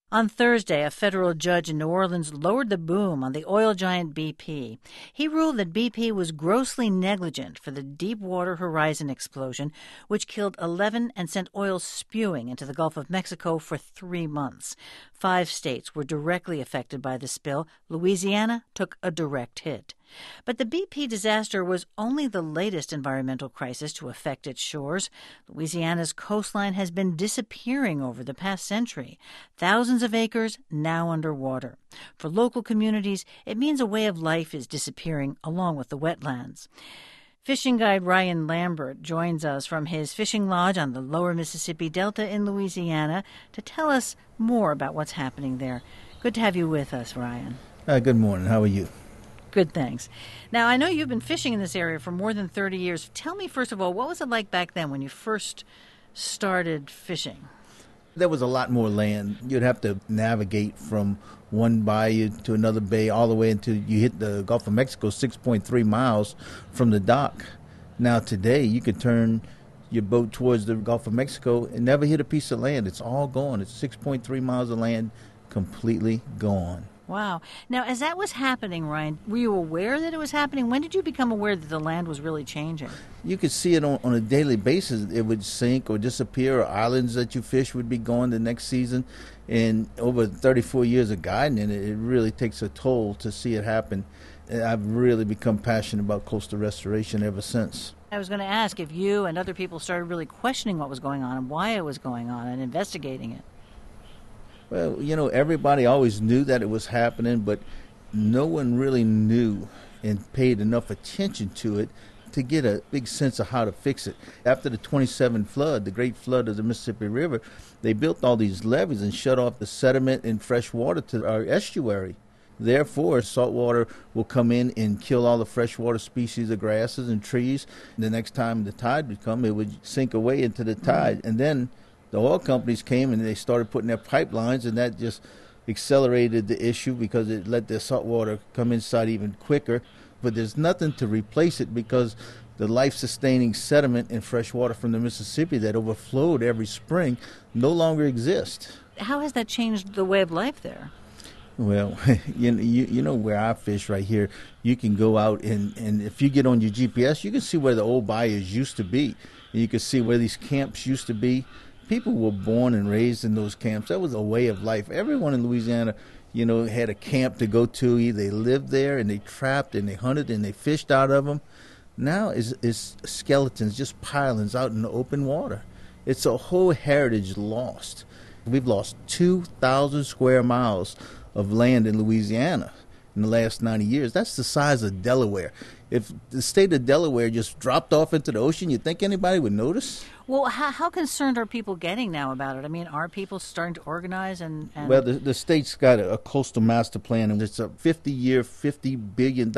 On Thursday, a federal judge in New Orleans lowered the boom on the oil giant BP. He ruled that BP was grossly negligent for the Deepwater Horizon explosion, which killed 11 and sent oil spewing into the Gulf of Mexico for 3 months. 5 states were directly affected by the spill. Louisiana took a direct hit. But the BP disaster was only the latest environmental crisis to affect its shores. Louisiana's coastline has been disappearing over the past century. Thousands of acres now underwater. For local communities, it means a way of life is disappearing along with the wetlands. Fishing guide Ryan Lambert joins us from his fishing lodge on the lower Mississippi Delta in Louisiana to tell us more about what's happening there. Good to have you with us, Ryan. Good morning. How are you? Good, thanks. Now, I know you've been fishing in this area for more than 30 years. Tell me, first of all, what was it like back then when you first started fishing? There was a lot more land. You'd have to navigate from one bayou to another bay all the way until you hit the Gulf of Mexico, 6.3 miles from the dock. Now, today, you could turn your boat towards the Gulf of Mexico and never hit a piece of land. It's all gone. It's 6.3 miles of land completely gone. Wow. Now, as that was happening, Ryan, were you aware that it was happening? When did you become aware that the land was really changing? You could see it on a daily basis. It would sink or disappear, or islands that you fish would be gone the next season. And over 34 years of guiding it, it really takes a toll to see it happen. And I've really become passionate about coastal restoration ever since. I was going to ask if you and other people started really questioning what was going on and why it was going on and investigating it. Well, everybody always knew that it was happening, but no one really knew and paid enough attention to it to get a big sense of how to fix it. After the 27 flood, the great flood of the Mississippi River, they built all these levees and shut off the sediment and fresh water to our estuary. Therefore, salt water will come in and kill all the freshwater species of grasses and trees. The next time the tide would come, it would sink away into the tide. And then the oil companies came and they started putting their pipelines, and that just accelerated the issue because it let the salt water come inside even quicker. But there's nothing to replace it because the life-sustaining sediment and fresh water from the Mississippi that overflowed every spring no longer exists. How has that changed the way of life there? Well, you know where I fish right here, you can go out and if you get on your GPS, you can see where the old bayous used to be. And you can see where these camps used to be. People were born and raised in those camps. That was a way of life. Everyone in Louisiana, had a camp to go to. They lived there and they trapped and they hunted and they fished out of them. Now it's skeletons, just pilings out in the open water. It's a whole heritage lost. We've lost 2,000 square miles of land in Louisiana in the last 90 years. That's the size of Delaware. If the state of Delaware just dropped off into the ocean, you think anybody would notice? Well, how concerned are people getting now about it? I mean, are people starting to organize? Well, the state's got a coastal master plan, and it's a 50-year, $50 billion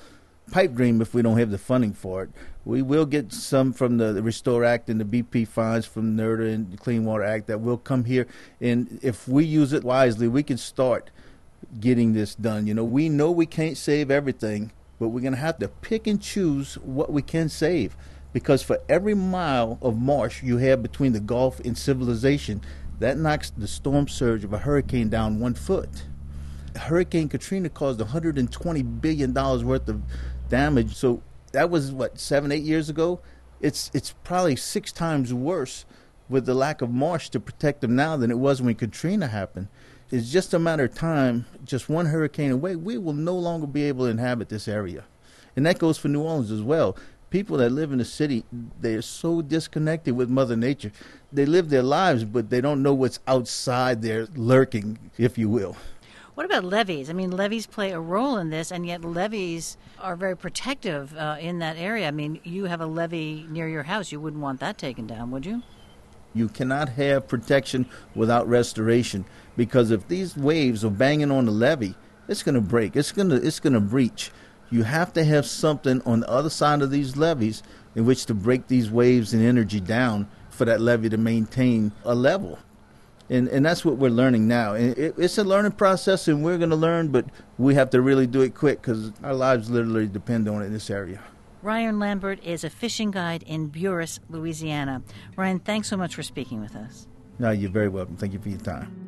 pipe dream if we don't have the funding for it. We will get some from the Restore Act and the BP funds from NERDA and the Clean Water Act that will come here. And if we use it wisely, we can start getting this done. We know we can't save everything, but we're going to have to pick and choose what we can save. Because for every mile of marsh you have between the Gulf and civilization, that knocks the storm surge of a hurricane down 1 foot. Hurricane Katrina caused $120 billion worth of damage. So that was, 7-8 years ago? It's probably 6 times worse with the lack of marsh to protect them now than it was when Katrina happened. It's just a matter of time, just one hurricane away, we will no longer be able to inhabit this area. And that goes for New Orleans as well. People that live in the city, they're so disconnected with Mother Nature. They live their lives, but they don't know what's outside there lurking, if you will. What about levees? I mean, levees play a role in this, and yet levees are very protective in that area. I mean, you have a levee near your house. You wouldn't want that taken down, would you? You cannot have protection without restoration, because if these waves are banging on the levee, it's going to break. It's going to breach. You have to have something on the other side of these levees in which to break these waves and energy down for that levee to maintain a level. And that's what we're learning now. And it's a learning process, and we're going to learn, but we have to really do it quick because our lives literally depend on it in this area. Ryan Lambert is a fishing guide in Buras, Louisiana. Ryan, thanks so much for speaking with us. No, you're very welcome. Thank you for your time.